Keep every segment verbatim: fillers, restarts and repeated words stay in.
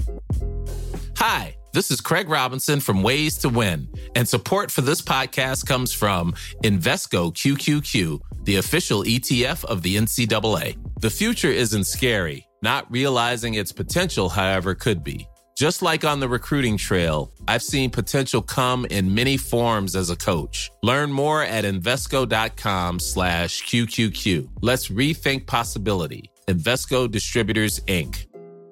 Hi, this is Craig Robinson from Ways to Win, and support for this podcast comes from Invesco Q Q Q, the official E T F of the N C double A. The future isn't scary. Not realizing its potential, however, could be. Just like on the recruiting trail, I've seen potential come in many forms as a coach. Learn more at Invesco.com slash QQQ. Let's rethink possibility. Invesco Distributors, Incorporated.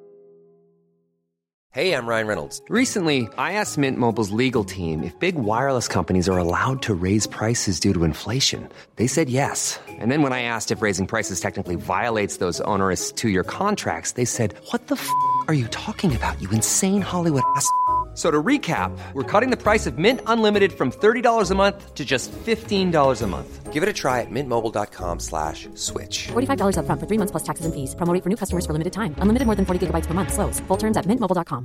Hey, I'm Ryan Reynolds. Recently, I asked Mint Mobile's legal team if big wireless companies are allowed to raise prices due to inflation. They said yes. And then when I asked if raising prices technically violates those onerous two-year contracts, they said, what the f*** are you talking about, you insane Hollywood ass f- So to recap, we're cutting the price of Mint Unlimited from thirty dollars a month to just fifteen dollars a month. Give it a try at mintmobile.com slash switch. forty-five dollars up front for three months plus taxes and fees. Promo rate for new customers for limited time. Unlimited more than forty gigabytes per month. Slows full terms at mint mobile dot com.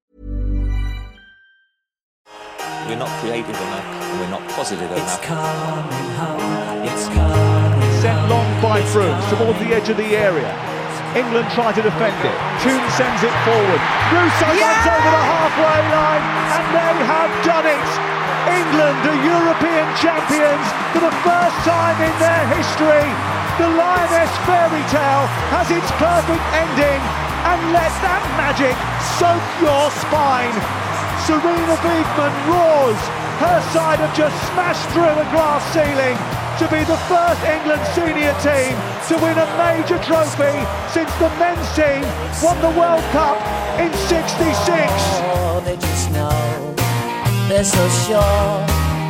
We're not creative enough, and we're not positive enough. It's coming home, it's coming Sent long by Bruce towards the edge of the area. England try to defend it. Toon sends it forward. Russo yeah! runs over the halfway line, and they have done it. England are European champions for the first time in their history. The Lioness fairy tale has its perfect ending, and let that magic soak your spine. Serena Wiegmann roars. Her side have just smashed through a glass ceiling to be the first England senior team to win a major trophy since the men's team won the World Cup in sixty-six. Oh, they just know, they're so sure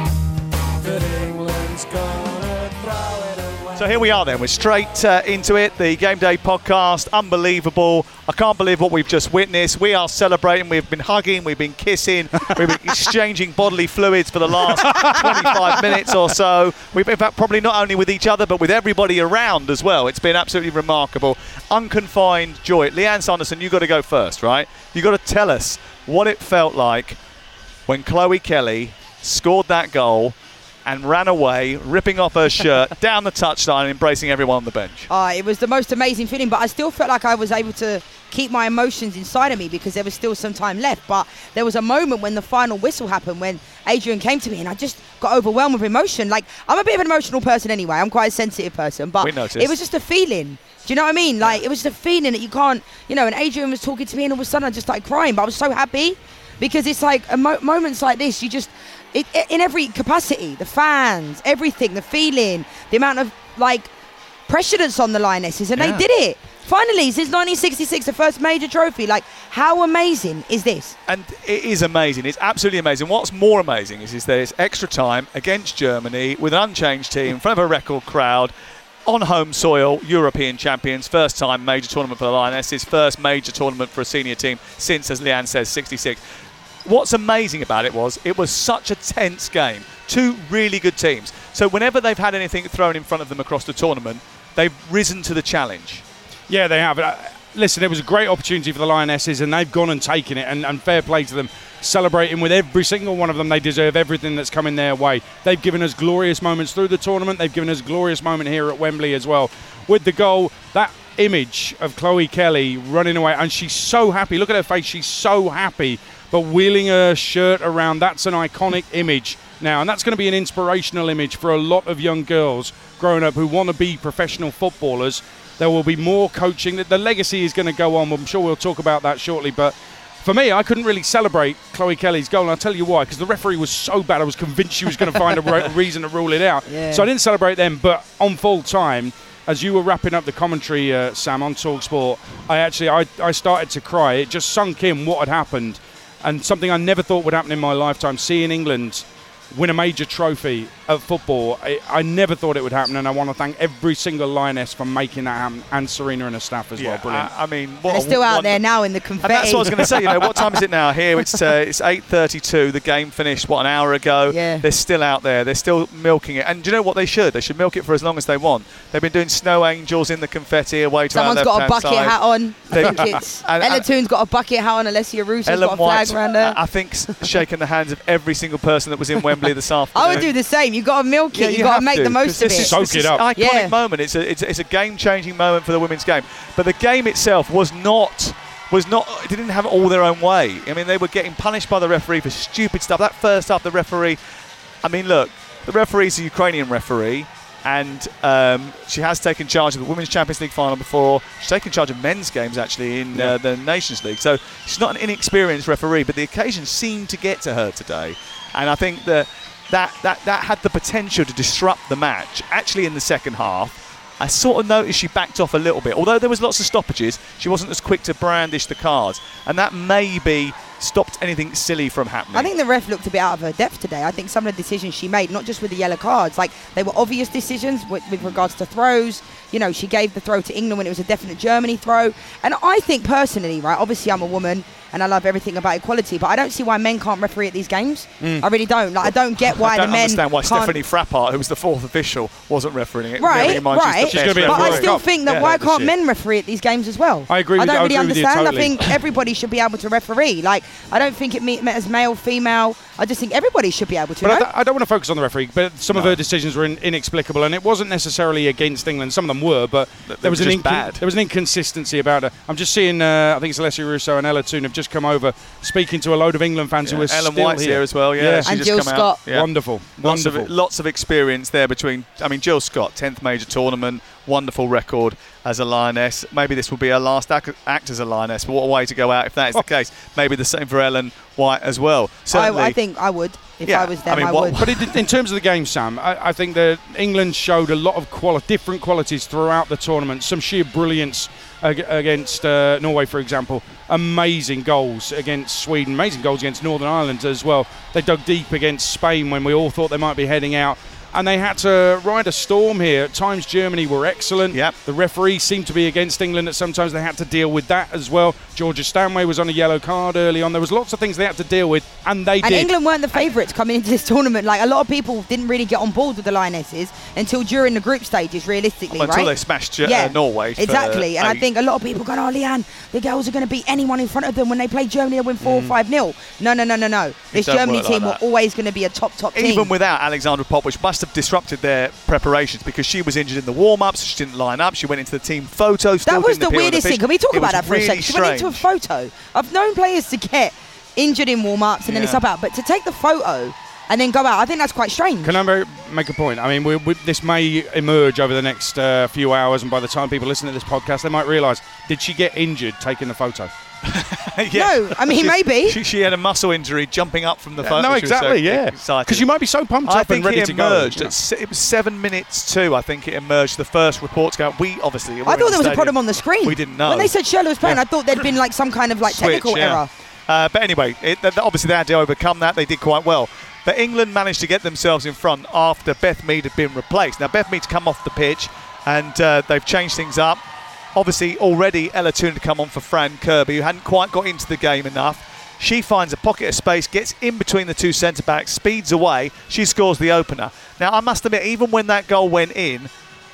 that England's gonna throw it away. So here we are then, we're straight uh, into it, the Game Day podcast, unbelievable. I can't believe what we've just witnessed. We are celebrating, we've been hugging, we've been kissing, we've been exchanging bodily fluids for the last twenty-five minutes or so. We've in fact probably not only with each other but with everybody around as well. It's been absolutely remarkable. Unconfined joy. Leanne Sanderson, you've got to go first, right? You've got to tell us what it felt like when Chloe Kelly scored that goal and ran away, ripping off her shirt, down the touchline and embracing everyone on the bench. Uh, it was the most amazing feeling, but I still felt like I was able to keep my emotions inside of me because there was still some time left. But there was a moment when the final whistle happened when Adrian came to me and I just got overwhelmed with emotion. Like, I'm a bit of an emotional person anyway. I'm quite a sensitive person, but it was just a feeling. Do you know what I mean? Like, it was just a feeling that you can't, you know, and Adrian was talking to me and all of a sudden I just started crying, but I was so happy because it's like a mo- moments like this, you just, It, in every capacity, the fans, everything, the feeling, the amount of like pressure that's on the Lionesses, and yeah. they did it finally since nineteen sixty-six, the first major trophy. Like, how amazing is this? And it is amazing. It's absolutely amazing. What's more amazing is, is there's extra time against Germany with an unchanged team in front of a record crowd on home soil, European champions, first time major tournament for the Lionesses, first major tournament for a senior team since, as Leanne says, sixty-six. What's amazing about it was it was such a tense game. Two really good teams. So whenever they've had anything thrown in front of them across the tournament, they've risen to the challenge. Yeah, they have. Uh, listen, it was a great opportunity for the Lionesses, and they've gone and taken it, and, and fair play to them. Celebrating with every single one of them. They deserve everything that's coming their way. They've given us glorious moments through the tournament. They've given us a glorious moment here at Wembley as well. With the goal, that image of Chloe Kelly running away, and she's so happy. Look at her face. She's so happy. But wheeling her shirt around, that's an iconic image now. And that's going to be an inspirational image for a lot of young girls growing up who want to be professional footballers. There will be more coaching. The legacy is going to go on. I'm sure we'll talk about that shortly. But for me, I couldn't really celebrate Chloe Kelly's goal. And I'll tell you why. Because the referee was so bad, I was convinced she was going to find a re- reason to rule it out. Yeah. So I didn't celebrate them. But on full time, as you were wrapping up the commentary, uh, Sam, on TalkSport, I actually I, I started to cry. It just sunk in what had happened. And something I never thought would happen in my lifetime, seeing England win a major trophy of football. I, I never thought it would happen, and I want to thank every single Lioness for making that happen, and Serena and her staff as yeah, well. Brilliant. I, I mean, what they're still out there now in the confetti. And that's what I was going to say. You know, what time is it now? Here it's uh, it's eight thirty-two. The game finished what an hour ago. Yeah. They're still out there. They're still milking it. And do you know what they should? They should milk it for as long as they want. They've been doing snow angels in the confetti away to Someone's our got a bucket side. hat on. I think it's and, Ella Toon's got a bucket hat on. Alessia Russo's Ellen got a flag White, around her. I think shaking the hands of every single person that was in Wembley this afternoon. I would do the same. You've got to milk it. Yeah, You've you got have to make to, the most of this it. Is, Soak this it is up. Iconic yeah. moment. It's a, it's, it's a game-changing moment for the women's game. But the game itself was not was not, didn't have it all their own way. I mean, they were getting punished by the referee for stupid stuff. That first half, the referee, I mean, look, the referee's a Ukrainian referee, and um, she has taken charge of the Women's Champions League final before. She's taken charge of men's games, actually, in yeah. uh, the Nations League. So she's not an inexperienced referee, but the occasion seemed to get to her today. And I think that that, that, that had the potential to disrupt the match. Actually, in the second half, I sort of noticed she backed off a little bit. Although there was lots of stoppages, she wasn't as quick to brandish the cards. And that maybe stopped anything silly from happening. I think the ref looked a bit out of her depth today. I think some of the decisions she made, not just with the yellow cards, like they were obvious decisions with, with regards to throws. You know, she gave the throw to England when it was a definite Germany throw. And I think personally, right, obviously I'm a woman and I love everything about equality, but I don't see why men can't referee at these games. Mm. I really don't. Like, I don't get why I don't the men understand why can't. Stephanie Frappart, who was the fourth official, wasn't refereeing it. Right, right. She's gonna be but a I World still Cup. think that Yeah, why this can't year. men referee at these games as well? I agree with I don't you. I really agree with you understand. totally. I think everybody should be able to referee. Like, I don't think it matters male, female. I just think everybody should be able to. But no? I, th- I don't want to focus on the referee, but some No. of her decisions were in- inexplicable, and it wasn't necessarily against England. Some of them were, but They there was were an just bad. there was an inconsistency about her. I'm just seeing, uh, I think it's Alessia Russo and Ella Toon have just come over, speaking to a load of England fans Yeah. who are Ellen still White's here. here as well, yeah. Yeah. She's And just Jill come out. Scott. Yeah. Wonderful, Lots wonderful. of, lots of experience there between, I mean, Jill Scott, tenth major tournament, wonderful record as a Lioness. Maybe this will be her last act, act as a Lioness, but what a way to go out if that is the case. Maybe the same for Ellen White as well. I, Certainly, I think I would. If Yeah, I was them, I mean, I what- would. But it, in terms of the game, Sam, I, I think that England showed a lot of quali- different qualities throughout the tournament. Some sheer brilliance ag- against uh, Norway, for example. Amazing goals against Sweden. Amazing goals against Northern Ireland as well. They dug deep against Spain when we all thought they might be heading out. And they had to ride a storm here. At times, Germany were excellent. Yep. The referees seemed to be against England. At sometimes they had to deal with that as well. Georgia Stanway was on a yellow card early on. There was lots of things they had to deal with, and they And did. England weren't the favourites coming into this tournament. Like, a lot of people didn't really get on board with the Lionesses until during the group stages, realistically, until right? they smashed uh, yeah, Norway. for exactly. And I eight. think a lot of people go, oh, Leanne, the girls are going to beat anyone in front of them. When they play Germany, they'll win four or five nil. No, no, no, no, no. This don't Germany work like team that. were always going to be a top, top team. Even without Alexandra Pop, which must have disrupted their preparations because she was injured in the warm-ups, she didn't line up, she went into the team photo. Still That was didn't the appear on weirdest pitch. thing. Can we talk It about was that for really a second? She went into a strange. photo. I've known players to get injured in warm-ups and then Yeah. they sub out, but to take the photo and then go out, I think that's quite strange. Can I ma- make a point? I mean, we, we, this may emerge over the next uh, few hours, and by the time people listen to this podcast, they might realise, did she get injured taking the photo? No, I mean, She- maybe. She, she had a muscle injury jumping up from the photo. no, She was so exactly, yeah. excited. Because you might be so pumped I up think and ready it to go. emerged. you know. At se- it was seven minutes to, I think it emerged, the first reports go out. We obviously. were I in thought the there was a stadium. problem on the screen. We didn't know. When they said Shirley was playing, I thought there'd been like some kind of like Switch, technical yeah. error. Uh, but anyway, it, th- obviously they had to overcome that. They did quite well. But England managed to get themselves in front after Beth Mead had been replaced. Now, Beth Mead's come off the pitch and uh, they've changed things up. Obviously, already Ella Toon had come on for Fran Kirby, who hadn't quite got into the game enough. She finds a pocket of space, gets in between the two centre-backs, speeds away. She scores the opener. Now, I must admit, even when that goal went in,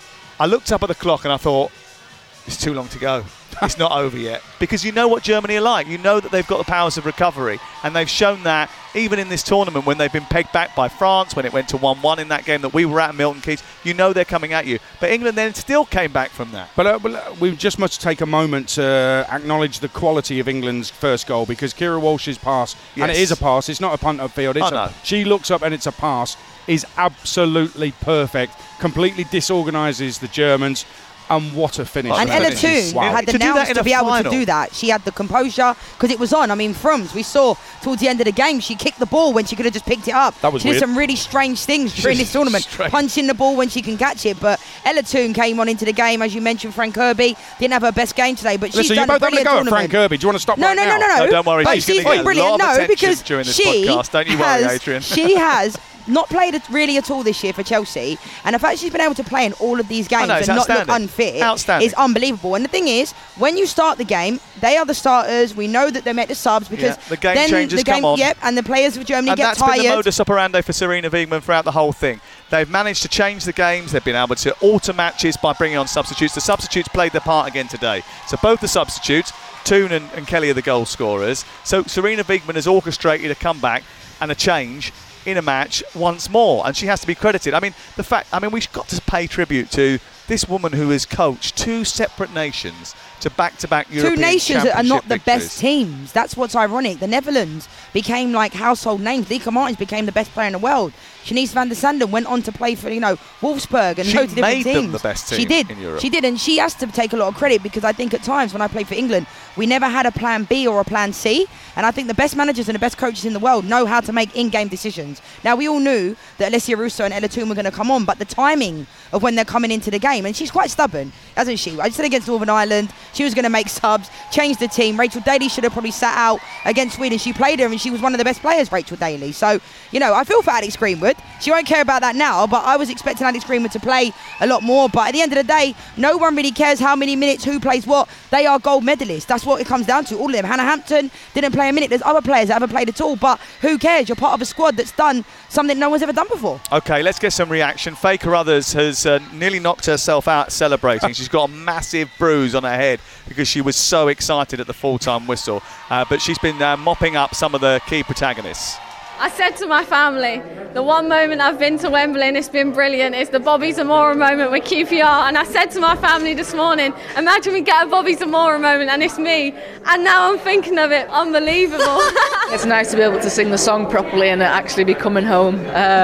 I looked up at the clock and I thought, it's too long to go. It's not over yet. Because you know what Germany are like. You know that they've got the powers of recovery. And they've shown that even in this tournament when they've been pegged back by France, when it went to one one in that game that we were at Milton Keynes, you know they're coming at you. But England then still came back from that. But uh, well, uh, we just must take a moment to acknowledge the quality of England's first goal, because Kira Walsh's pass, and it Yes. is a pass, it's not a punt upfield, it's Oh, a, no. she looks up and it's a pass, is absolutely perfect, completely disorganises the Germans. And what a finish. And for Ella her. Toon Wow. had the To do that nous in to a be able final. to do that. She had the composure because it was on. I mean, Frums, we saw towards the end of the game, she kicked the ball when she could have just picked it up. That was she weird. did some really strange things during this tournament, Strange. punching the ball when she can catch it. But Ella Toon came on into the game, as you mentioned. Frank Kirby didn't have her best game today, but she's Listen, you're done a both having a brilliant go at tournament. Frank Kirby. Do you want to stop No, right no, now? no, no, no. No, don't worry, But she's gonna been get a brilliant. lot of No, attention because during this she podcast. Don't you worry, has, Adrian. She has not played it really at all this year for Chelsea, and the fact she's been able to play in all of these games know, it's and not look outstanding. unfit Outstanding. is unbelievable. And the thing is, when you start the game, they are the starters. We know that they make the subs because Yeah, the game then changers the game, come on. Yep, and the players of Germany And get that's tired. been the modus operandi for Serena Wiegmann throughout the whole thing. They've managed to change the games. They've been able to alter matches by bringing on substitutes. The substitutes played their part again today. So both the substitutes, Toon and, and Kelly, are the goal scorers. So Serena Wiegmann has orchestrated a comeback and a change in a match once more, and she has to be credited. I mean, the fact, I mean, we've got to pay tribute to this woman who has coached two separate nations to back-to-back European Two nations that are not the victories. best teams. That's what's ironic. The Netherlands became like household names. Lieke Martens became the best player in the world. Shanice van der Sanden went on to play for, you know, Wolfsburg and she loads of different made teams. them the best team she did. in Europe. She did, and she has to take a lot of credit because I think at times when I played for England, we never had a plan B or a plan C. And I think the best managers and the best coaches in the world know how to make in-game decisions. Now, we all knew that Alessia Russo and Ella Toone were going to come on, but the timing of when they're coming into the game, and she's quite stubborn, hasn't she? I said against Northern Ireland, she was going to make subs, change the team. Rachel Daly should have probably sat out against Sweden. She played her, and she was one of the best players, Rachel Daly. So, you know, I feel for Alex Greenwood. She won't care about that now, but I was expecting Alex Greenwood to play a lot more. But at the end of the day, no one really cares how many minutes, who plays what. They are gold medalists. That's what it comes down to, all of them. Hannah Hampton didn't play a minute. There's other players that haven't played at all, but who cares? You're part of a squad that's done something no one's ever done before. Okay, let's get some reaction. Faye Carruthers has uh, nearly knocked herself out celebrating. She's got a massive bruise on her head because she was so excited at the full-time whistle. Uh, but she's been uh, mopping up some of the key protagonists. I said to my family, the one moment I've been to Wembley and it's been brilliant is the Bobby Zamora moment with Q P R. And I said to my family this morning, imagine we get a Bobby Zamora moment and it's me. And now I'm thinking of it, unbelievable. It's nice to be able to sing the song properly and actually be coming home.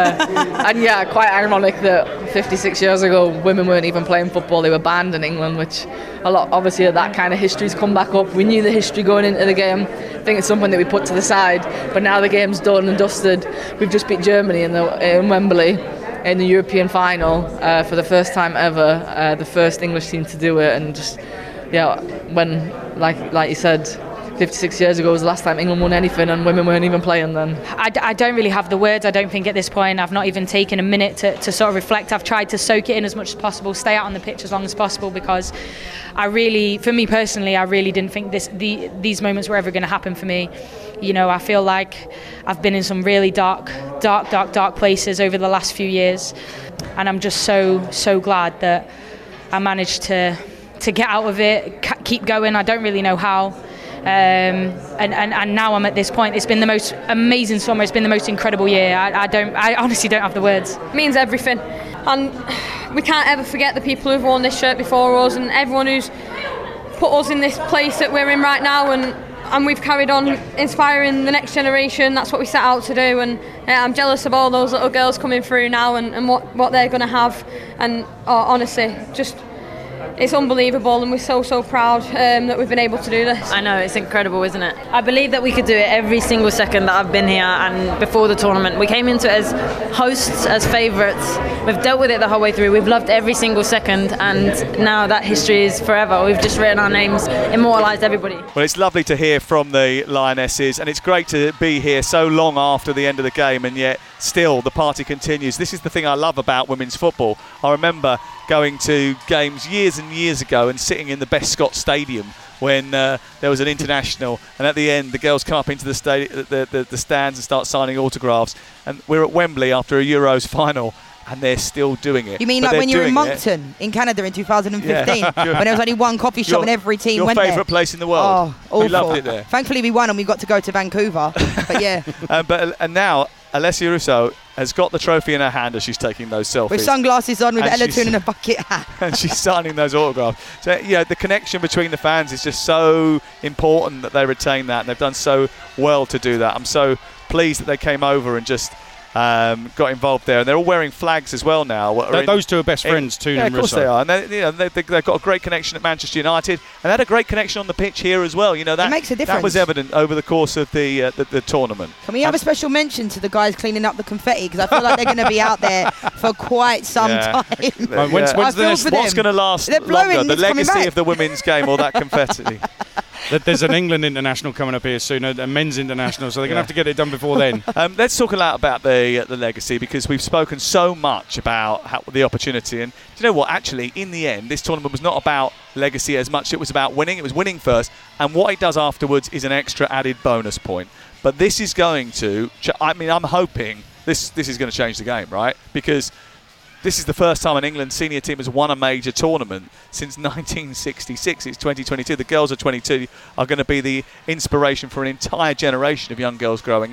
Uh, and yeah, quite ironic that fifty-six years ago women weren't even playing football, they were banned in England, which a lot, obviously that kind of history's come back up. We knew the history going into the game. I think it's something that we put to the side, but now the game's done and dusted. We've just beat Germany in, the, in Wembley in the European final uh, for the first time ever, uh, the first English team to do it, and just yeah, when like like you said, fifty-six years ago was the last time England won anything and women weren't even playing then. I, I don't really have the words, I don't think at this point. I've not even taken a minute to, to sort of reflect. I've tried to soak it in as much as possible, stay out on the pitch as long as possible, because I really, for me personally, I really didn't think this the, these moments were ever going to happen for me. You know, I feel like I've been in some really dark, dark, dark, dark places over the last few years, and I'm just so, so glad that I managed to to get out of it, keep going. I don't really know how. Um, and, and, and now I'm at this point. It's been the most amazing summer. It's been the most incredible year. I, I don't. I honestly don't have the words. It means everything, and we can't ever forget the people who've worn this shirt before us and everyone who's put us in this place that we're in right now, and and we've carried on inspiring the next generation. That's what we set out to do, and uh, I'm jealous of all those little girls coming through now and, and what, what they're going to have, and oh, honestly, just it's unbelievable, and we're so so proud um, that we've been able to do this. I know, it's incredible, isn't it? I believe that we could do it every single second that I've been here and before the tournament. We came into it as hosts, as favourites. We've dealt with it the whole way through. We've loved every single second, and now that history is forever. We've just written our names, immortalised everybody. Well, it's lovely to hear from the Lionesses, and it's great to be here so long after the end of the game, and yet still the party continues. This is the thing I love about women's football. I remember going to games years and years ago and sitting in the Best Scott Stadium when uh, there was an international, and at the end the girls come up into the, sta- the, the, the stands and start signing autographs, and we're at Wembley after a Euros final and they're still doing it. You mean but like when you were in doing Moncton in Canada in two thousand fifteen Yeah. when there was only one coffee shop Your- and every team your went there? favourite place in the world. Oh, awful. We loved it there. Thankfully we won and we got to go to Vancouver. But yeah. um, but and now Alessia Russo has got the trophy in her hand as she's taking those selfies. With sunglasses on, with And Ella she's- Toone and a bucket hat. and she's signing those autographs. So, yeah, the connection between the fans is just so important that they retain that, and they've done so well to do that. I'm so pleased that they came over and just um, got involved there. And they're all wearing flags as well now. what are Th- in- those two are best in- friends, Toone yeah, and of course Russo. they are. And they, you know, they, they, they've got a great connection at Manchester United, and they had a great connection on the pitch here as well. You know, that It makes a That difference. was evident over the course of the uh, the, the tournament. Can we have a special mention to the guys cleaning up the confetti? Because I feel like they're going to be out there for quite some Yeah. time. Yeah. when's- when's I the feel next- for What's them. going to last They're blowing, longer, the it's coming legacy back. of the women's game or that confetti? That There's an England international coming up here soon, a a men's international, so they're going to Yeah. have to get it done before then. Um, let's talk a lot about the uh, the legacy, because we've spoken so much about how, the opportunity. And do you know what? Actually, in the end, this tournament was not about legacy as much. It was about winning. It was winning first, and what it does afterwards is an extra added bonus point. But this is going to. ch- I mean, I'm hoping this this is going to change the game, right? Because this is the first time an England senior team has won a major tournament since nineteen sixty-six. It's twenty twenty-two. The girls are twenty-two, are going to be the inspiration for an entire generation of young girls growing up.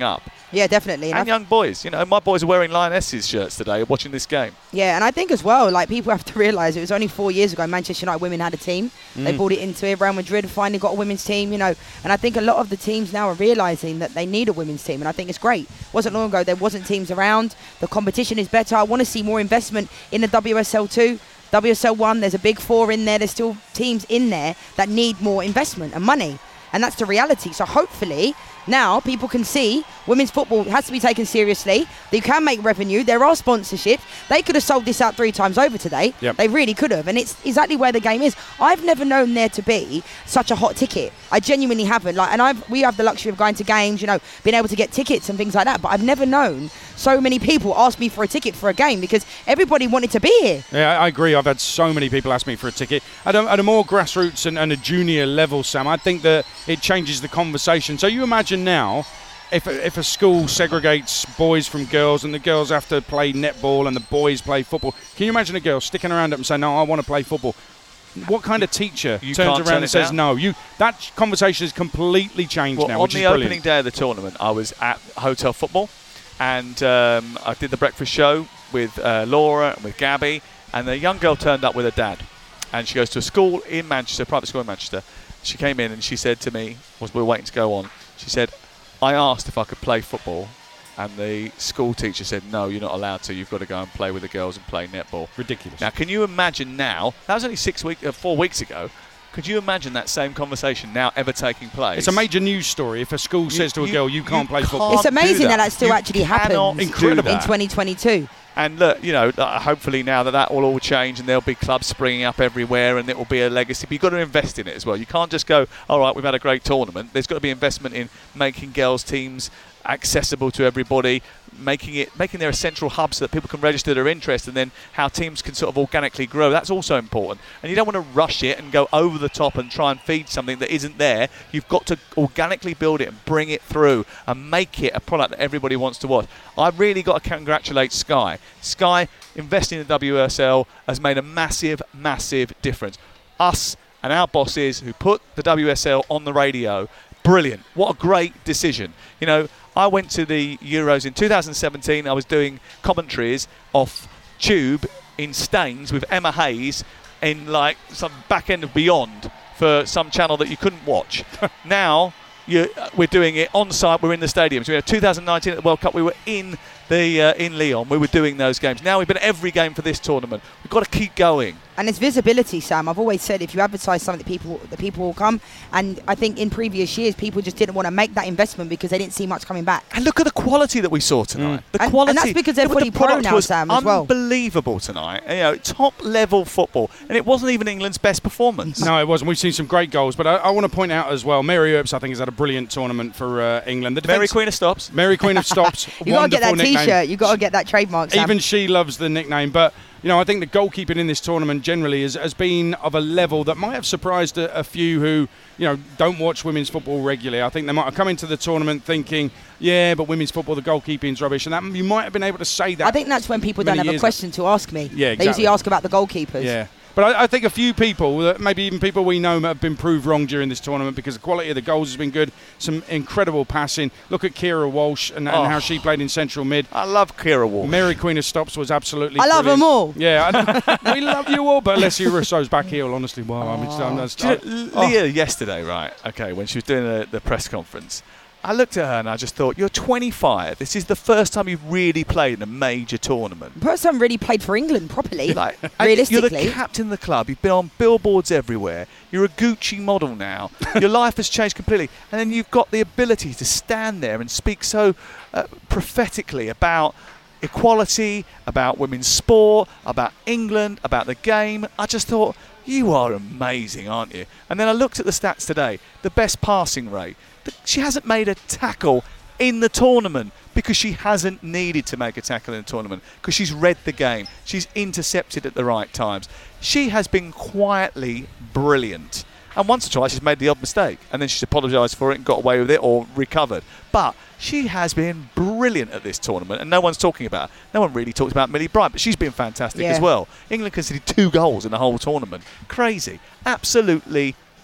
Yeah, definitely. And, and young boys. You know, my boys are wearing Lionesses shirts today watching this game. Yeah, and I think as well, like, people have to realise it was only four years ago Manchester United women had a team. Mm. They brought it into it. Real Madrid finally got a women's team, you know. And I think a lot of the teams now are realising that they need a women's team, and I think it's great. It wasn't long ago there wasn't teams around. The competition is better. I want to see more investment in the W S L two. W S L one, there's a big four in there. There's still teams in there that need more investment and money. And that's the reality. So hopefully now people can see women's football has to be taken seriously. They can make revenue. There are sponsorships. They could have sold this out three times over today. Yep. They really could have. And it's exactly where the game is. I've never known there to be such a hot ticket. I genuinely haven't. Like, and I've we have the luxury of going to games, you know, being able to get tickets and things like that. But I've never known so many people ask me for a ticket for a game because everybody wanted to be here. Yeah, I agree. I've had so many people ask me for a ticket. At a, at a more grassroots and, and a junior level, Sam, I think that it changes the conversation. So you imagine now, if a, if a school segregates boys from girls and the girls have to play netball and the boys play football, can you imagine a girl sticking around up and saying, no, I want to play football? What kind of teacher you turns around turn and says down. no? You That conversation has completely changed well, now, on which the is brilliant. opening day of the tournament, I was at Hotel Football, and um, I did the breakfast show with uh, Laura and with Gabby, and the young girl turned up with her dad, and she goes to a school in Manchester, private school in Manchester. She came in and she said to me, whilst we were waiting to go on, she said, I asked if I could play football, and the school teacher said, no, you're not allowed to. You've got to go and play with the girls and play netball. Ridiculous. Now, can you imagine now, that was only six week, uh, four weeks ago, could you imagine that same conversation now ever taking place? It's a major news story. If a school you, says to a you, girl, you can't you play can't football. It's amazing that. that that still you actually happens Incredible. in twenty twenty-two. And look, you know, uh, hopefully now that that will all change and there'll be clubs springing up everywhere and it will be a legacy. But you've got to invest in it as well. You can't just go, all right, we've had a great tournament. There's got to be investment in making girls' teams accessible to everybody, making it making there a central hub so that people can register their interest, and then how teams can sort of organically grow. That's also important. And you don't want to rush it and go over the top and try and feed something that isn't there. You've got to organically build it and bring it through and make it a product that everybody wants to watch. I've really got to congratulate Sky. Sky investing in the W S L has made a massive, massive difference. Us and our bosses who put the W S L on the radio, brilliant. What a great decision. You know, I went to the Euros in two thousand seventeen. I was doing commentaries off Tube in Staines with Emma Hayes in like some back end of Beyond for some channel that you couldn't watch. Now you, we're doing it on site. We're in the stadiums. We had two thousand nineteen at the World Cup. We were in the uh, in Lyon. We were doing those games. Now we've been at every game for this tournament. We've got to keep going. And it's visibility, Sam. I've always said if you advertise something, that people, the people will come. And I think in previous years, people just didn't want to make that investment because they didn't see much coming back. And look at the quality that we saw tonight. Mm. The and, quality, and that's because everybody pro now, Sam, as well. Unbelievable tonight. You know, top level football, and it wasn't even England's best performance. No, it wasn't. We've seen some great goals, but I, I want to point out as well, Mary Earps, I think, has had a brilliant tournament for uh, England. The Mary Queen of Stops. Mary Queen of Stops. You got to get that nickname. T-shirt. You got to get that trademark, Sam. Even she loves the nickname, but. You know, I think the goalkeeping in this tournament generally has, has been of a level that might have surprised a, a few who, you know, don't watch women's football regularly. I think they might have come into the tournament thinking, yeah, but women's football, the goalkeeping's rubbish. And that you might have been able to say that. I think that's when people don't have a question to ask me. Yeah, exactly. They usually ask about the goalkeepers. Yeah. But I, I think a few people, maybe even people we know, have been proved wrong during this tournament because the quality of the goals has been good. Some incredible passing. Look at Kira Walsh and, and oh. how she played in central mid. I love Kira Walsh. Mary Queen of Stops was absolutely I love brilliant. them all. Yeah, I we love you all. But Alessia Russo's back heel, honestly. Wow, oh. I mean, I'm, I'm, I'm, you know, Leah yesterday, right, okay, when she was doing the, the press conference, I looked at her and I just thought, you're twenty-five. This is the first time you've really played in a major tournament. First time really played for England properly. Like, realistically. You're the captain of the club. You've been on billboards everywhere. You're a Gucci model now. Your life has changed completely. And then you've got the ability to stand there and speak so uh, prophetically about equality, about women's sport, about England, about the game. I just thought, you are amazing, aren't you? And then I looked at the stats today. The best passing rate. She hasn't made a tackle in the tournament because she hasn't needed to make a tackle in the tournament because she's read the game. She's intercepted at the right times. She has been quietly brilliant. And once or twice she's made the odd mistake and then she's apologised for it and got away with it or recovered. But she has been brilliant at this tournament and no one's talking about her. No one really talks about Millie Bryant, but she's been fantastic yeah. as well. England conceded two goals in the whole tournament. Crazy. Absolutely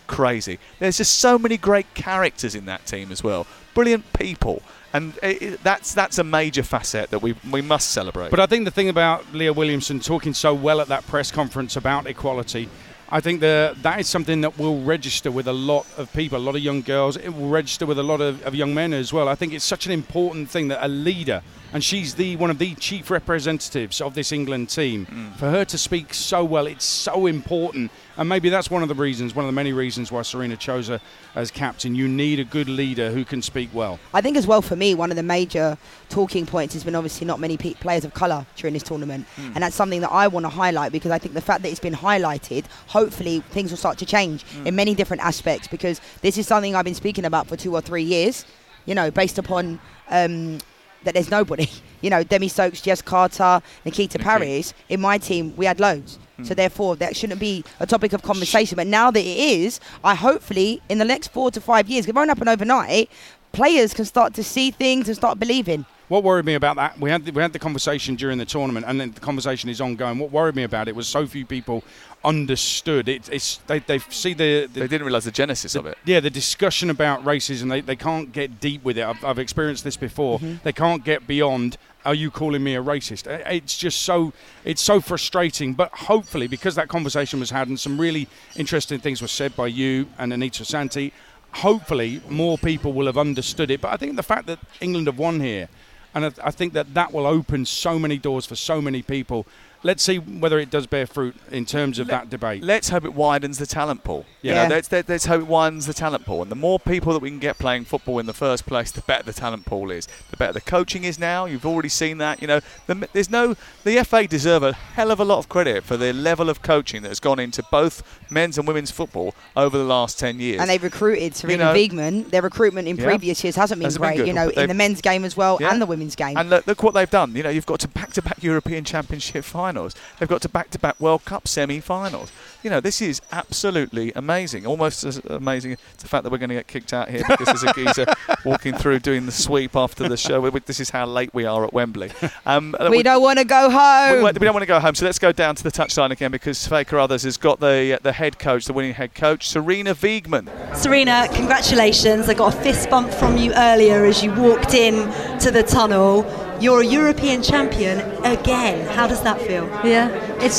crazy. There's just so many great characters in that team as well. Brilliant people. And it, it, that's that's a major facet that we we must celebrate. But I think the thing about Leah Williamson talking so well at that press conference about equality, I think the, that is something that will register with a lot of people, a lot of young girls. It will register with a lot of, of young men as well. I think it's such an important thing that a leader, and she's the one of the chief representatives of this England team, mm. for her to speak so well, it's so important. And maybe that's one of the reasons, one of the many reasons why Sarina chose her as captain. You need a good leader who can speak well. I think as well, for me, one of the major talking points has been obviously not many pe- players of colour during this tournament. Mm. And that's something that I want to highlight, because I think the fact that it's been highlighted, hopefully things will start to change mm. in many different aspects, because this is something I've been speaking about for two or three years, you know, based upon um, that there's nobody. You know, Demi Stokes, Jess Carter, Nikita okay. Paris. In my team, we had loads. So therefore, that shouldn't be a topic of conversation. But now that it is, I hopefully, in the next four to five years, it won't happen overnight, players can start to see things and start believing. What worried me about that, we had the, we had the conversation during the tournament, and then the conversation is ongoing. What worried me about it was so few people understood it. It's they they see the, the they didn't realise the genesis the, of it. Yeah, the discussion about racism, they they can't get deep with it. I've, I've experienced this before. Mm-hmm. They can't get beyond, are you calling me a racist? It's just so it's so frustrating. But hopefully, because that conversation was had and some really interesting things were said by you and Anita Santi, hopefully more people will have understood it. But I think the fact that England have won here, and I, I think that that will open so many doors for so many people. Let's see whether it does bear fruit in terms of Let, that debate. Let's hope it widens the talent pool. Yeah. You know, let's, let's, let's hope it widens the talent pool. And the more people that we can get playing football in the first place, the better the talent pool is. The better the coaching is now. You've already seen that. You know, the, there's no. The F A deserve a hell of a lot of credit for the level of coaching that has gone into both men's and women's football over the last ten years. And they've recruited Sarina you know, Wiegman. Their recruitment in yeah. previous years hasn't been hasn't great. Been you know, in the men's game as well yeah. and the women's game. And look, look what they've done. You know, you've got to back-to-back European Championship finals. They've got to back-to-back World Cup semi-finals. You know, this is absolutely amazing. Almost as amazing as the fact that we're going to get kicked out here because there's a geezer walking through doing the sweep after the show. This is how late we are at Wembley. Um, we, we don't want to go home. We, we don't want to go home, so let's go down to the touchline again, because Faye Carruthers has got the the head coach, the winning head coach, Sarina Wiegman. Sarina, congratulations. I got a fist bump from you earlier as you walked in to the tunnel. You're a European champion again. How does that feel? Yeah, it's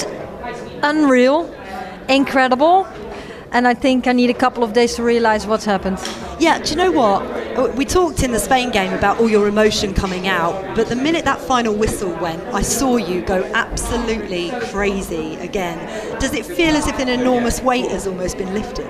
unreal, incredible, and I think I need a couple of days to realise what's happened. Yeah, do you know what? We talked in the Spain game about all your emotion coming out, but the minute that final whistle went, I saw you go absolutely crazy again. Does it feel as if an enormous weight has almost been lifted?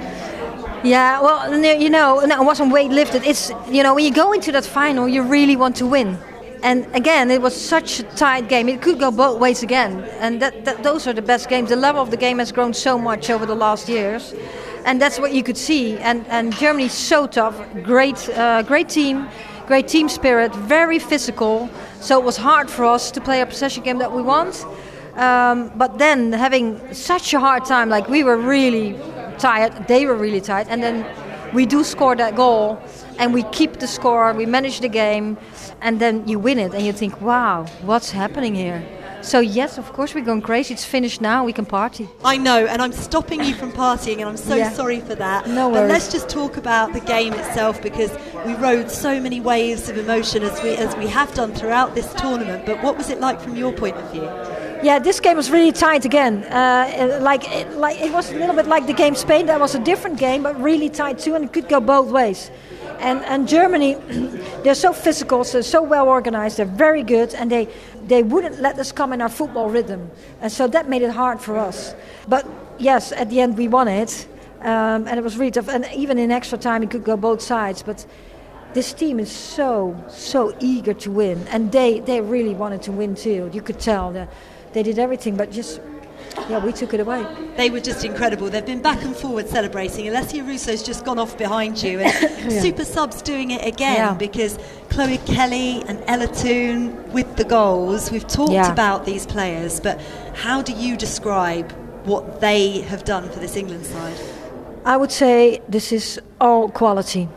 Yeah, well, you know, it wasn't weight lifted. It's, you know, when you go into that final, you really want to win. And again, it was such a tight game. It could go both ways again. And that, that those are the best games. The level of the game has grown so much over the last years. And that's what you could see. And, and Germany's so tough. Great, uh, great team, great team spirit, very physical. So it was hard for us to play a possession game that we want. Um, but then having such a hard time, like we were really tired, they were really tired. And then we do score that goal. And we keep the score, we manage the game, and then you win it, and you think, wow, what's happening here? So yes, of course we're going crazy. It's finished now, we can party. I know, and I'm stopping you from partying, and I'm so yeah. sorry for that. No worries. But let's just talk about the game itself, because we rode so many waves of emotion as we as we have done throughout this tournament. But what was it like from your point of view? Yeah, this game was really tight again. Uh, like, it, like it was a little bit like the game Spain. That was a different game, but really tight too, and it could go both ways. And and Germany, they're so physical, so so well organized. They're very good, and they they wouldn't let us come in our football rhythm, and so that made it hard for us. But yes, at the end we won it, um, and it was really tough. And even in extra time, it could go both sides. But this team is so so eager to win, and they they really wanted to win too. You could tell that they did everything, but just. Yeah, we took it away. They were just incredible. They've been back and forward celebrating. Alessia Russo's just gone off behind you, and yeah. Super Sub's doing it again yeah. because Chloe Kelly and Ella Toon with the goals. We've talked yeah. about these players, but how do you describe what they have done for this England side? I would say this is all quality.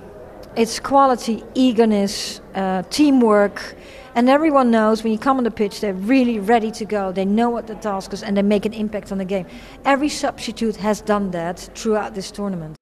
it's quality, eagerness, uh, teamwork. And everyone knows when you come on the pitch, they're really ready to go. They know what the task is and they make an impact on the game. Every substitute has done that throughout this tournament.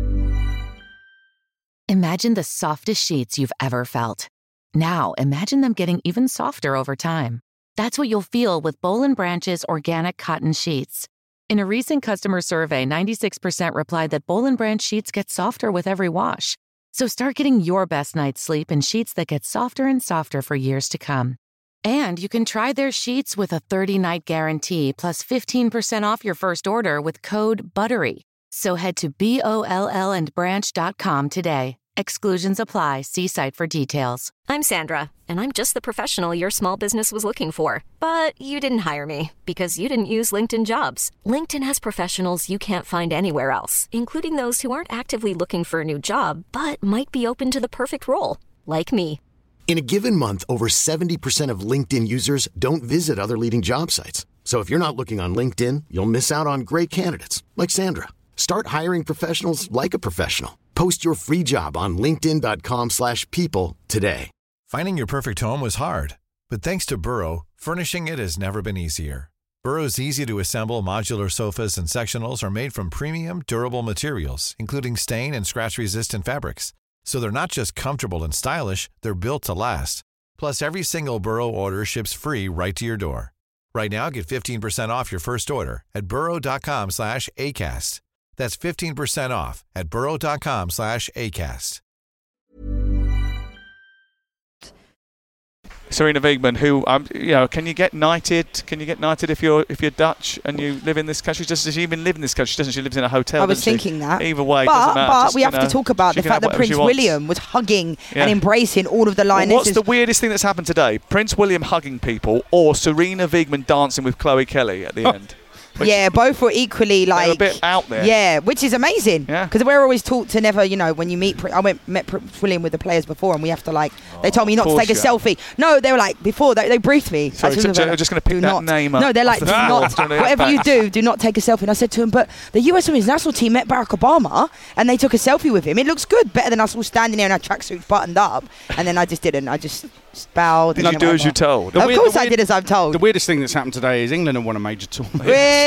Imagine the softest sheets you've ever felt. Now imagine them getting even softer over time. That's what you'll feel with Boll and Branch's organic cotton sheets. In a recent customer survey, ninety-six percent replied that Boll and Branch sheets get softer with every wash. So start getting your best night's sleep in sheets that get softer and softer for years to come. And you can try their sheets with a thirty-night guarantee plus fifteen percent off your first order with code BUTTERY. So head to B O L L and branch dot com today. Exclusions apply. See site for details. I'm Sandra, and I'm just the professional your small business was looking for. But you didn't hire me because you didn't use LinkedIn Jobs. LinkedIn has professionals you can't find anywhere else, including those who aren't actively looking for a new job, but might be open to the perfect role, like me. In a given month, over seventy percent of LinkedIn users don't visit other leading job sites. So if you're not looking on LinkedIn, you'll miss out on great candidates like Sandra. Start hiring professionals like a professional. Post your free job on linkedin dot com slash people today. Finding your perfect home was hard, but thanks to Burrow, furnishing it has never been easier. Burrow's easy-to-assemble modular sofas and sectionals are made from premium, durable materials, including stain and scratch-resistant fabrics. So they're not just comfortable and stylish, they're built to last. Plus, every single Burrow order ships free right to your door. Right now, get fifteen percent off your first order at burrow dot com slash ACAST. That's fifteen percent off at burrow dot com slash ACAST. Sarina Wiegman, who um, you know, can you get knighted? Can you get knighted if you're if you're Dutch and you live in this country? Does she even live in this country? Doesn't she live in a hotel? I was doesn't thinking she? that. Either way, but, doesn't matter. But Just, we have you know, to talk about the fact that Prince William was hugging yeah. and embracing all of the well, lionesses. what's the weirdest thing that's happened today? Prince William hugging people, or Sarina Wiegman dancing with Chloe Kelly at the end? Which yeah, both were equally like they're a bit out there. Yeah, which is amazing. Yeah, because we're always taught to never, you know, when you meet. I went met Prince William with the players before, and we have to like. Oh, they told me not to take a selfie. No, they were like before they, they briefed me. Sorry, so, so, I'm just going to pick do that not, name up. No, they're like, do not. Whatever you do, do not take a selfie. And I said to him, but the U S Women's national team met Barack Obama, and they took a selfie with him. It looks good, better than us all standing there in our tracksuits buttoned up. And then I just didn't. I just bowed. Did you do as you're told? Of course, I did as I'm told. The weirdest thing that's happened today is England have won a major tournament.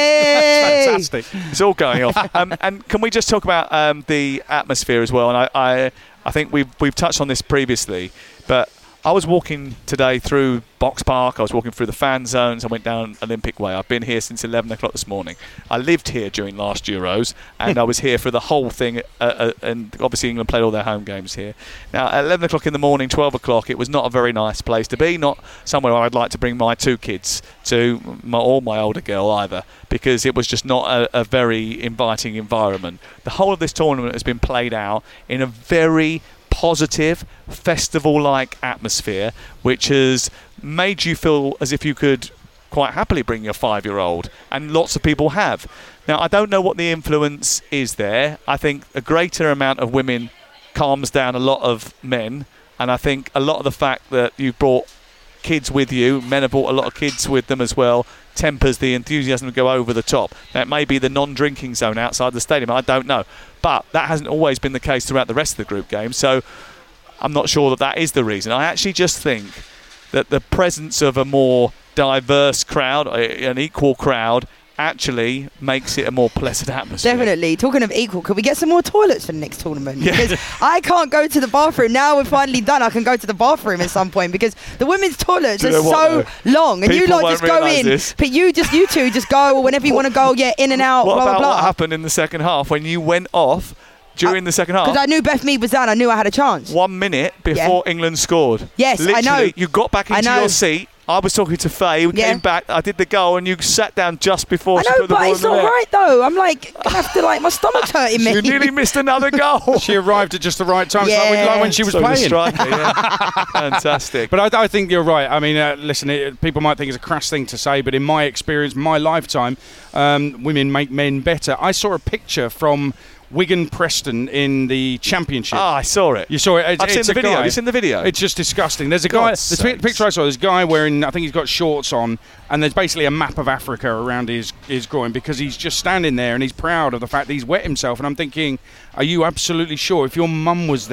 Fantastic. It's all going off. Um, and can we just talk about um, the atmosphere as well? And I, I, I think we've we've touched on this previously, but I was walking today through Box Park. I was walking through the fan zones. I went down Olympic Way. I've been here since eleven o'clock this morning. I lived here during last Euros, and I was here for the whole thing. Uh, uh, and obviously England played all their home games here. Now, at eleven o'clock in the morning, twelve o'clock, it was not a very nice place to be. Not somewhere I'd like to bring my two kids to, my, or my older girl either, because it was just not a, a very inviting environment. The whole of this tournament has been played out in a very positive, festival-like atmosphere, which has made you feel as if you could quite happily bring your five-year-old, and lots of people have. Now, I don't know what the influence is there. I think a greater amount of women calms down a lot of men, and I think a lot of the fact that you've brought kids with you, men have brought a lot of kids with them as well, tempers the enthusiasm to go over the top. Now, it may be the non-drinking zone outside the stadium, I don't know. But that hasn't always been the case throughout the rest of the group games, so I'm not sure that that is the reason. I actually just think that the presence of a more diverse crowd, an equal crowd, actually makes it a more pleasant atmosphere. Definitely. Talking of equal, could we get some more toilets for the next tournament? Yeah. Because I can't go to the bathroom. Now we're finally done, I can go to the bathroom at some point, because the women's toilets Do are you know so what, though? long, and People you lot won't just go realise in. this. But you just you two just go whenever you want to go, yeah, in and out, What blah, about blah, blah. what happened in the second half when you went off during Uh, the second half? Because I knew Beth Mead was down, I knew I had a chance. One minute before Yeah. England scored. Yes, I Literally, know. you got back I into know. your seat. I was talking to Faye. We Yeah. came back. I did the goal, and you sat down just before I she know, put the but ball it's in the not net. right though. I'm like, I have to like, my stomach's hurting me. You nearly missed another goal. She arrived at just the right time. It's like, Yeah. like when she was So the playing. striker, yeah. Fantastic. But I, I think you're right. I mean, uh, listen, it, people might think it's a crass thing to say, but in my experience, my lifetime, um, women make men better. I saw a picture from Wigan Preston in the Championship. Ah, I saw it. You saw it? It's, I've seen it's the a video. guy. Have you seen the video? It's just disgusting. There's a God's guy, the sakes. picture I saw, there's a guy wearing, I think he's got shorts on, and there's basically a map of Africa around his, his groin, because he's just standing there and he's proud of the fact that he's wet himself. And I'm thinking, are you absolutely sure if your mum was there,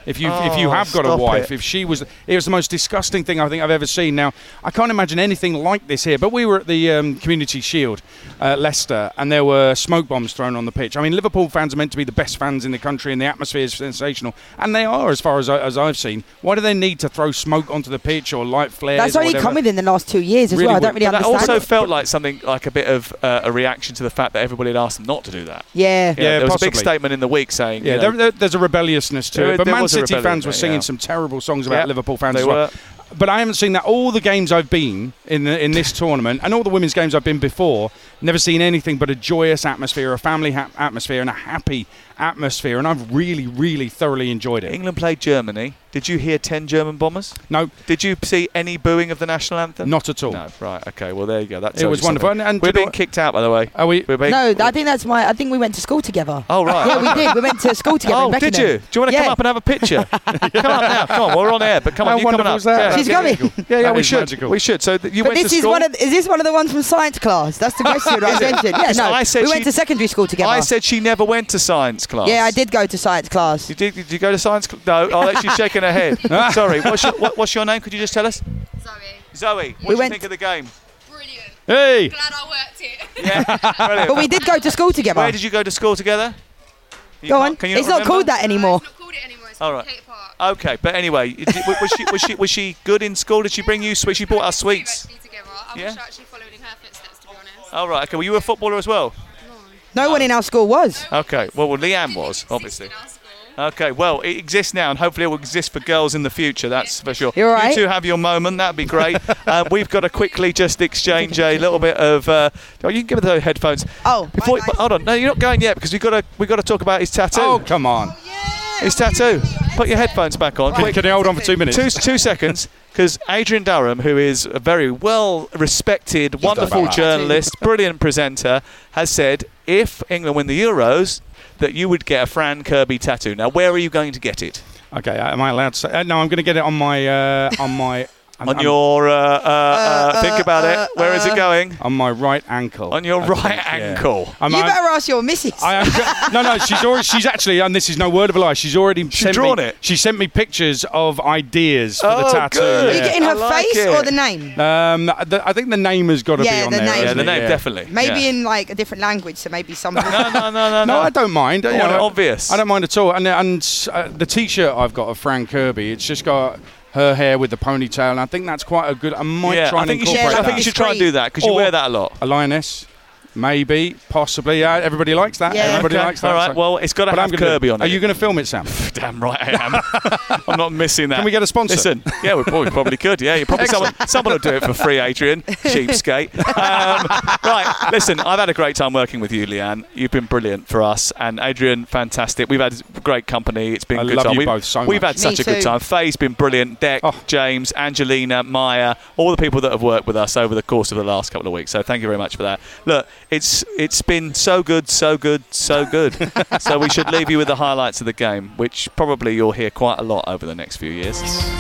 If you Oh, if you have got a stop wife, it. if she was, it was the most disgusting thing I think I've ever seen. Now I can't imagine anything like this here. But we were at the um, Community Shield, uh, Leicester, and there were smoke bombs thrown on the pitch. I mean, Liverpool fans are meant to be the best fans in the country, and the atmosphere is sensational, and they are as far as I, as I've seen. Why do they need to throw smoke onto the pitch or light flares? That's or only whatever? come within the last two years as Really well. I don't weird. really But that understand. also it. felt like something like a bit of uh, a reaction to the fact that everybody had asked them not to do that. Yeah, Yeah, there was possibly. a big statement in the week saying, Yeah, you know, there, there, there's a rebelliousness to There- it. But there Man was a City rebellion fans were there, singing yeah. some terrible songs about Yeah, Liverpool fans they as well. were. But I haven't seen that. All the games I've been in the, in this tournament, and all the women's games I've been before, never seen anything but a joyous atmosphere, a family ha- atmosphere, and a happy atmosphere. And I've really, really thoroughly enjoyed it. England played Germany. Did you hear ten German bombers? No. Did you see any booing of the national anthem? Not at all. No. Right. Okay. Well, there you go. That's It was wonderful. And, and we're do you know being what- kicked out, by the way. Are we? We're being, No, I think that's my. I think we went to school together. Oh right. Yeah, we did. We went to school together. Oh, in did Beckenham. you? Do you want to Yeah. come up and have a picture? Come up now. Come on. We're on air, but come How on. You coming wonderful up? is that? Yeah. She's yeah, coming. Yeah, yeah. That We is should. magical. We should. So th- you But went this to is school. one of. Is this one of the ones from science class? That's the question I Is it? mentioned. Yeah, Listen, no. I said we she- went to secondary school together. I said she never went to science class. Yeah, I did go to science class. You did, did you go to science class? No, oh, she's shaking her head. Sorry, what's your, what, what's your name? Could you just tell us? Zoe. Zoe, what We do you went- think of the game? Brilliant. Hey! Glad I worked it. Yeah, brilliant. But we did go to school together. Where did you go to school together? You Go can't- on. Can you It's not not remember? called that anymore. Not called it anymore. It's All called right. Kate Park. Okay, but anyway, did- was she was she was she good in school? Did she bring you sweets? She brought us sweets. Actually together. I Yeah? wish I actually followed in her footsteps, to be honest. All right. Okay. Were you a footballer as well? No one in our school was. Okay. Well, well Leanne was obviously. Okay, well, it exists now, and hopefully it will exist for girls in the future, that's for sure. You're right. You two have your moment, that'd be great. uh, we've got to quickly just exchange a little bit of... Uh, oh, you can give her the headphones. Oh, Before, but hold on, no, you're not going yet, because we've got to we've got to talk about his tattoo. Oh, come on. His tattoo. Put your headphones back on. Can, Quick. can you hold on for two minutes? Two, two seconds, because Adrian Durham, who is a very well-respected, wonderful about that. journalist, brilliant presenter, has said if England win the Euros, that you would get a Fran Kirby tattoo. Now, where are you going to get it? Okay, am I allowed to say? Uh, no, I'm going to get it on my uh, on my I'm, On I'm- your, uh, uh, uh, think about uh, it. Where is it going? on my right ankle. On your I right think, yeah. ankle. I'm, You I'm- better ask your missus. I am go- no, no. She's already. She's actually, and this is no word of a lie. She's already She's sent drawn me, it? She sent me pictures of ideas for the Oh, tattoo. good. Are you yeah. getting I her like face it. or the name? Um, the, I think the name has got to Yeah, be on the there. name. Yeah, hasn't the it? name, Yeah. definitely. Maybe yeah. in like a different language, so maybe some. No, no, no, no, No, I don't mind. I You want know, it obvious. I don't mind at all. And and uh, the T-shirt I've got of Fran Kirby, it's just got her hair with the ponytail, and I think that's quite a good. I might yeah, try I and think you should. incorporate I that. think you should try and do that because you Or wear that a lot. A lioness, maybe, possibly. Yeah, everybody likes that. Yeah. Everybody Okay, likes that. all right. so- Well, it's got to But have I'm gonna- Kirby on it. Are you going to film it, Sam? Damn right I am. I'm not missing that. Can we get a sponsor? Listen, yeah, we probably, probably could. Yeah, you probably someone, someone will do it for free, Adrian. Cheapskate. Um, right, listen, I've had a great time working with you, Leanne. You've been brilliant for us, and Adrian, fantastic. We've had great company. It's been I a good love time. you we've, both so We've much. had such Me a good too. time. Faye's been brilliant. Deck, Oh. James, Angelina, Maya, all the people that have worked with us over the course of the last couple of weeks. So thank you very much for that. Look, it's it's been so good, so good, so good. So we should leave you with the highlights of the game, which probably you'll hear quite a lot over the next few years.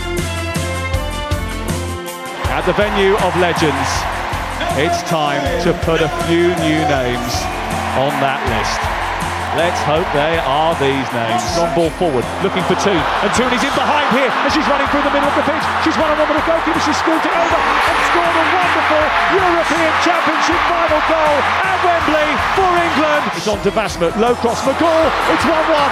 At the venue of legends, it's time to put a few new names on that list. Let's hope they are these names. Long ball forward, looking for two. And Tooney's in behind here as she's running through the middle of the pitch. She's one-on-one with the goalkeeper. She's scooped it over and scored a wonderful European Championship final goal at Wembley for England. It's on to Vasmut. Low cross. McGall. It's one one.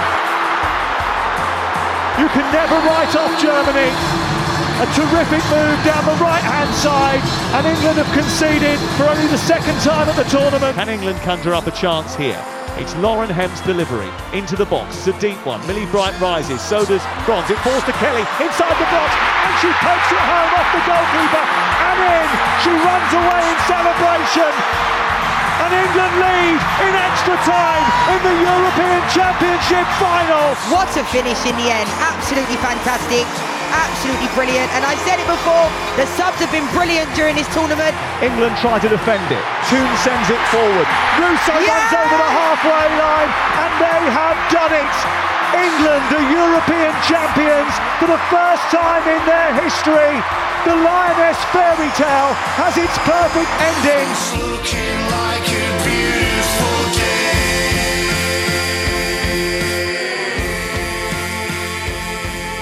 You can never write off Germany. A terrific move down the right-hand side, and England have conceded for only the second time at the tournament. Can England conjure up a chance here? It's Lauren Hem's delivery into the box. It's a deep one. Millie Bright rises. So does Bronze. It falls to Kelly inside the box, and she pokes it home off the goalkeeper. And in she runs away in celebration. And England lead in extra time in the European Championship final. What a finish in the end. Absolutely fantastic. Absolutely brilliant. And I said it before, the subs have been brilliant during this tournament. England try to defend it. Toon sends it forward. Russo Yeah! runs over the halfway line, and they have done it. England are European champions for the first time in their history. The Lioness fairy tale has its perfect ending. Looking like a beautiful day.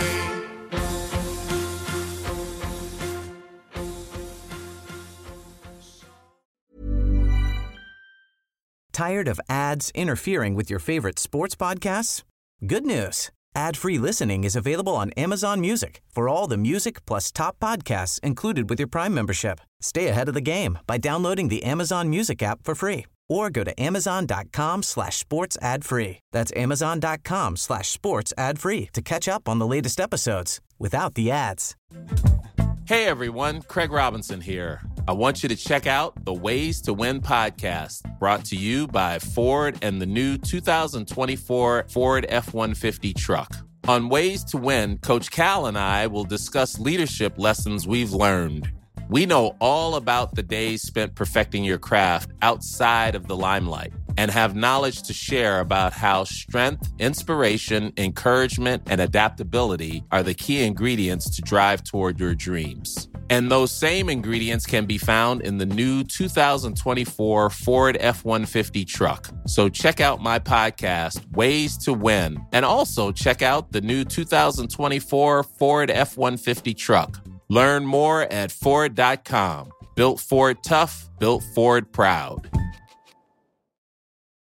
Tired of ads interfering with your favorite sports podcasts? Good news. Ad-free listening is available on Amazon Music for all the music plus top podcasts included with your Prime membership. Stay ahead of the game by downloading the Amazon Music app for free or go to amazon.com slash sports ad free. That's amazon.com slash sports ad free to catch up on the latest episodes without the ads. Hey everyone, Craig Robinson here. I want you to check out the Ways to Win podcast, brought to you by Ford and the new two thousand twenty-four Ford F one fifty truck. On Ways to Win, Coach Cal and I will discuss leadership lessons we've learned. We know all about the days spent perfecting your craft outside of the limelight and have knowledge to share about how strength, inspiration, encouragement, and adaptability are the key ingredients to drive toward your dreams. And those same ingredients can be found in the new two thousand twenty-four Ford F one fifty truck. So check out my podcast, Ways to Win, and also check out the new two thousand twenty-four Ford F one fifty truck. Learn more at Ford dot com. Built Ford tough, built Ford proud.